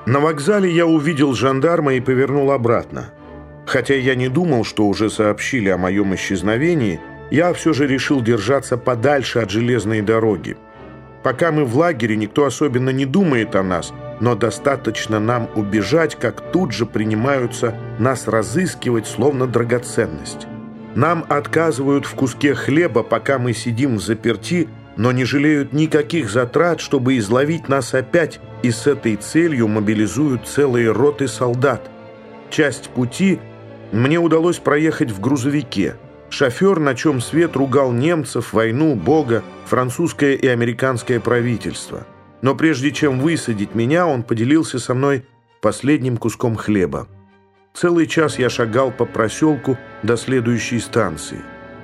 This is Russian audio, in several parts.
На вокзале я увидел жандарма и повернул обратно. Хотя я не думал, что уже сообщили о моем исчезновении, я все же решил держаться подальше от железной дороги. Пока мы в лагере, никто особенно не думает о нас, но достаточно нам убежать, как тут же принимаются нас разыскивать, словно драгоценность. Нам отказывают в куске хлеба, пока мы сидим взаперти, но не жалеют никаких затрат, чтобы изловить нас опять, и с этой целью мобилизуют целые роты солдат. Часть пути мне удалось проехать в грузовике. Шофер, на чем свет, ругал немцев, войну, Бога, французское и американское правительство. Но прежде чем высадить меня, он поделился со мной последним куском хлеба. Целый час я шагал по проселку до следующей станции.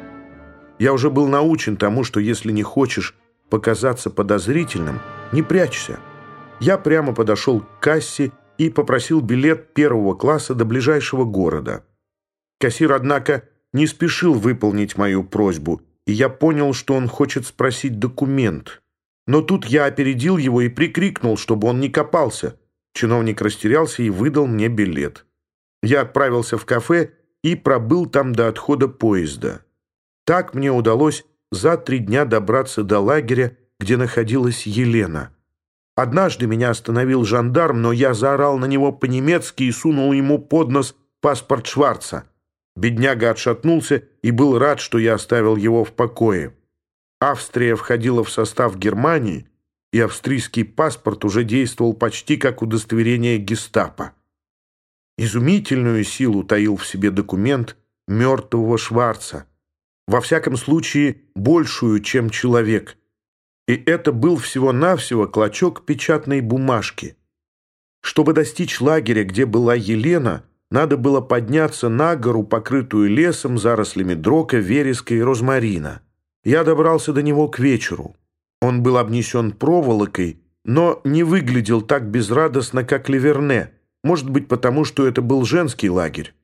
Я уже был научен тому, что если не хочешь показаться подозрительным, не прячься. Я прямо подошел к кассе и попросил билет первого класса до ближайшего города. Кассир, однако, не спешил выполнить мою просьбу, и я понял, что он хочет спросить документ. Но тут я опередил его и прикрикнул, чтобы он не копался. Чиновник растерялся и выдал мне билет. Я отправился в кафе и пробыл там до отхода поезда. Так мне удалось за 3 дня добраться до лагеря, где находилась Елена. Однажды меня остановил жандарм, но я заорал на него по-немецки и сунул ему под нос паспорт Шварца. Бедняга отшатнулся и был рад, что я оставил его в покое. Австрия входила в состав Германии, и австрийский паспорт уже действовал почти как удостоверение гестапо. Изумительную силу таил в себе документ мертвого Шварца. Во всяком случае, большую, чем человек. И это был всего-навсего клочок печатной бумажки. Чтобы достичь лагеря, где была Елена, надо было подняться на гору, покрытую лесом, зарослями дрока, вереска и розмарина. Я добрался до него к вечеру. Он был обнесен проволокой, но не выглядел так безрадостно, как Ливерне. Может быть, потому что это был женский лагерь.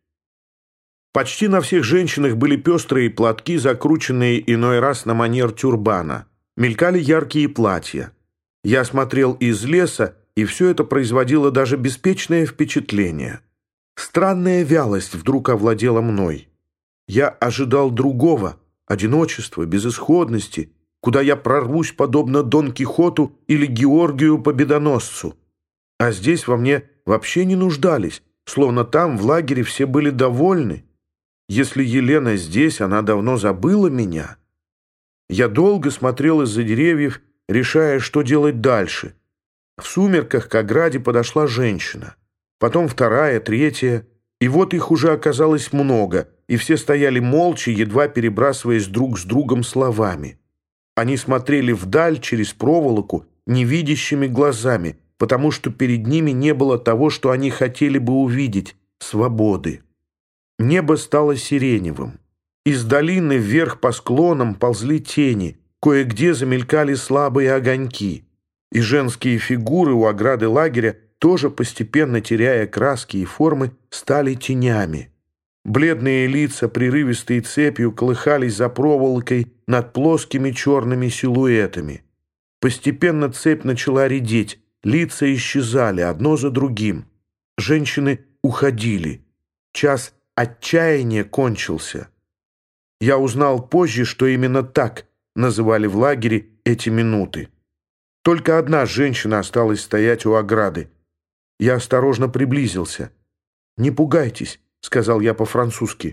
Почти на всех женщинах были пестрые платки, закрученные иной раз на манер тюрбана. Мелькали яркие платья. Я смотрел из леса, и все это производило даже беспечное впечатление. Странная вялость вдруг овладела мной. Я ожидал другого, одиночества, безысходности, куда я прорвусь подобно Дон Кихоту или Георгию Победоносцу. А здесь во мне вообще не нуждались, словно там, в лагере, все были довольны. Если Елена здесь, она давно забыла меня. Я долго смотрел из-за деревьев, решая, что делать дальше. В сумерках к ограде подошла женщина. Потом вторая, третья. И вот их уже оказалось много, и все стояли молча, едва перебрасываясь друг с другом словами. Они смотрели вдаль через проволоку невидящими глазами, потому что перед ними не было того, что они хотели бы увидеть — свободы. Небо стало сиреневым. Из долины вверх по склонам ползли тени, кое-где замелькали слабые огоньки. И женские фигуры у ограды лагеря, тоже постепенно теряя краски и формы, стали тенями. Бледные лица прерывистой цепью колыхались за проволокой над плоскими черными силуэтами. Постепенно цепь начала редеть, лица исчезали одно за другим. Женщины уходили. Час отчаяния кончился. Я узнал позже, что именно так называли в лагере эти минуты. Только одна женщина осталась стоять у ограды. Я осторожно приблизился. «Не пугайтесь», — сказал я по-французски.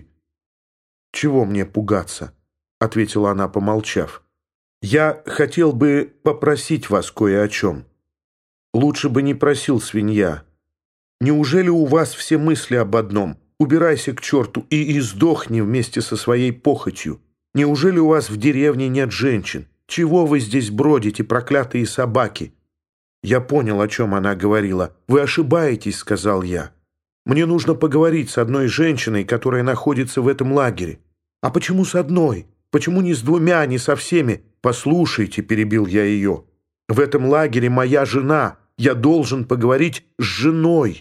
«Чего мне пугаться?» — ответила она, помолчав. «Я хотел бы попросить вас кое о чем». «Лучше бы не просил, свинья. Неужели у вас все мысли об одном? Убирайся к черту и сдохни вместе со своей похотью. Неужели у вас в деревне нет женщин? Чего вы здесь бродите, проклятые собаки?» Я понял, о чем она говорила. «Вы ошибаетесь», — сказал я. «Мне нужно поговорить с одной женщиной, которая находится в этом лагере». «А почему с одной? Почему не с двумя, не со всеми?» «Послушайте», — перебил я ее. «В этом лагере моя жена. Я должен поговорить с женой».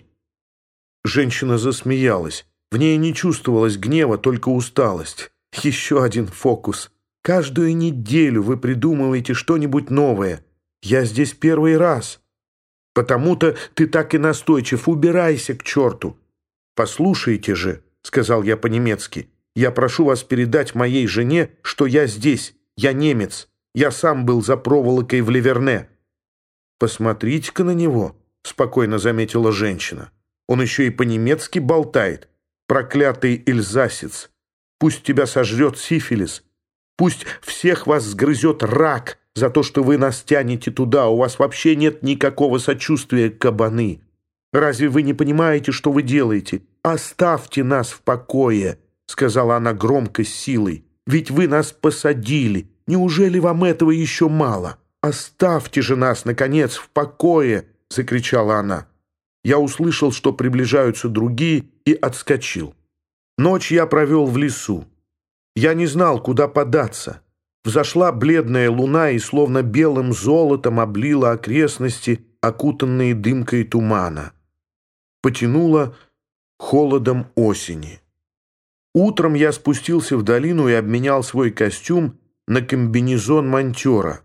Женщина засмеялась. В ней не чувствовалось гнева, только усталость. «Еще один фокус. Каждую неделю вы придумываете что-нибудь новое. Я здесь первый раз». Потому-то ты так и настойчив. Убирайся к черту!» «Послушайте же», — сказал я по-немецки, «я прошу вас передать моей жене, что я здесь, я немец, я сам был за проволокой в Ливерне». «Посмотрите-ка на него», — спокойно заметила женщина. «Он еще и по-немецки болтает. Проклятый эльзасец! Пусть тебя сожрет сифилис. Пусть всех вас сгрызет рак за то, что вы нас тянете туда. У вас вообще нет никакого сочувствия, кабаны. Разве вы не понимаете, что вы делаете? Оставьте нас в покое», — сказала она громко с силой. «Ведь вы нас посадили. Неужели вам этого еще мало? Оставьте же нас, наконец, в покое!» — закричала она. Я услышал, что приближаются другие, и отскочил. Ночь я провел в лесу. Я не знал, куда податься. Взошла бледная луна и словно белым золотом облила окрестности, окутанные дымкой тумана. Потянуло холодом осени. Утром я спустился в долину и обменял свой костюм на комбинезон монтера.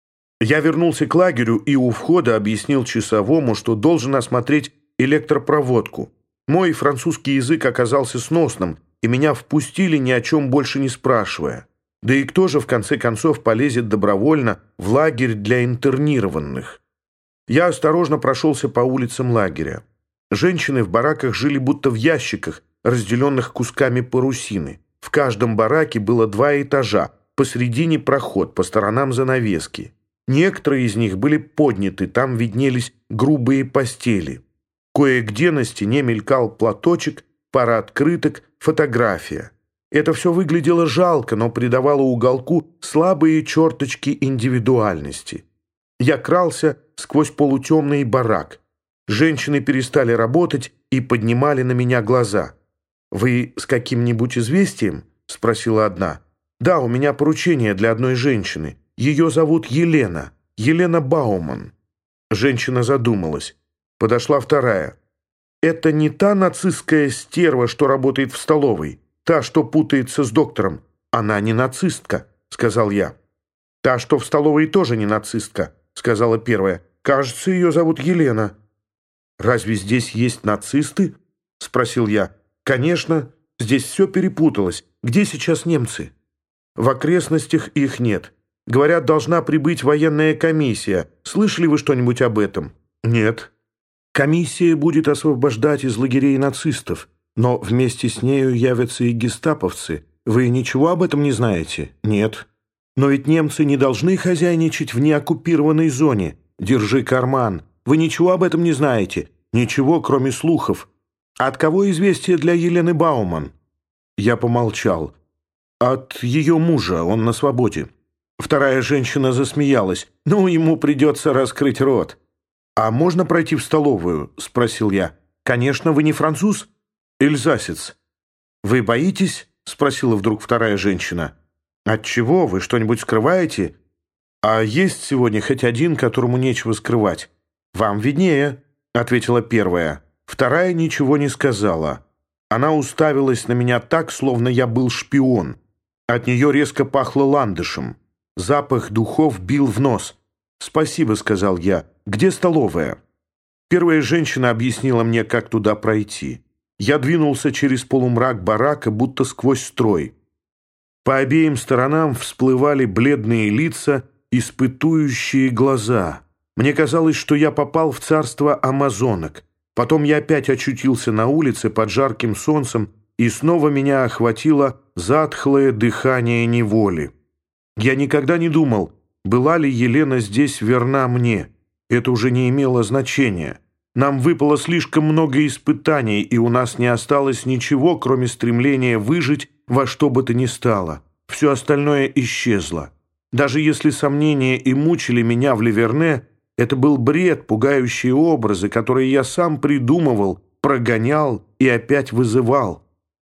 Я вернулся к лагерю и у входа объяснил часовому, что должен осмотреть электропроводку. Мой французский язык оказался сносным, и меня впустили, ни о чем больше не спрашивая. Да и кто же, в конце концов, полезет добровольно в лагерь для интернированных? Я осторожно прошелся по улицам лагеря. Женщины в бараках жили будто в ящиках, разделенных кусками парусины. В каждом бараке было 2 этажа, посредине проход, по сторонам занавески. Некоторые из них были подняты, там виднелись грубые постели. Кое-где на стене мелькал платочек, пара открыток, фотография. Это все выглядело жалко, но придавало уголку слабые черточки индивидуальности. Я крался сквозь полутемный барак. Женщины перестали работать и поднимали на меня глаза. «Вы с каким-нибудь известием?» — спросила одна. «Да, у меня поручение для одной женщины. Ее зовут Елена. Елена Бауман». Женщина задумалась. Подошла вторая. «Это не та нацистская стерва, что работает в столовой? Та, что путается с доктором?» «Она не нацистка», — сказал я. «Та, что в столовой, тоже не нацистка», — сказала первая. «Кажется, ее зовут Елена». «Разве здесь есть нацисты?» — спросил я. «Конечно, здесь все перепуталось. Где сейчас немцы?» «В окрестностях их нет. Говорят, должна прибыть военная комиссия. Слышали вы что-нибудь об этом?» «Нет». «Комиссия будет освобождать из лагерей нацистов, но вместе с нею явятся и гестаповцы. Вы ничего об этом не знаете?» «Нет». «Но ведь немцы не должны хозяйничать в неоккупированной зоне. Держи карман. Вы ничего об этом не знаете? Ничего, кроме слухов. От кого известие для Елены Бауман?» Я помолчал. «От ее мужа, он на свободе». Вторая женщина засмеялась. «Ну, ему придется раскрыть рот». «А можно пройти в столовую?» — спросил я. «Конечно, вы не француз?» «Эльзасец». «Вы боитесь?» — спросила вдруг вторая женщина. «Отчего? Вы что-нибудь скрываете?» «А есть сегодня хоть один, которому нечего скрывать?» «Вам виднее», — ответила первая. Вторая ничего не сказала. Она уставилась на меня так, словно я был шпион. От нее резко пахло ландышем. Запах духов бил в нос. «Спасибо», — сказал я. «Где столовая?» Первая женщина объяснила мне, как туда пройти. Я двинулся через полумрак барака, будто сквозь строй. По обеим сторонам всплывали бледные лица, испытующие глаза. Мне казалось, что я попал в царство амазонок. Потом я опять очутился на улице под жарким солнцем, и снова меня охватило затхлое дыхание неволи. Я никогда не думал, была ли Елена здесь верна мне. Это уже не имело значения. Нам выпало слишком много испытаний, и у нас не осталось ничего, кроме стремления выжить во что бы то ни стало. Все остальное исчезло. Даже если сомнения и мучили меня в Ливерне, это был бред, пугающие образы, которые я сам придумывал, прогонял и опять вызывал.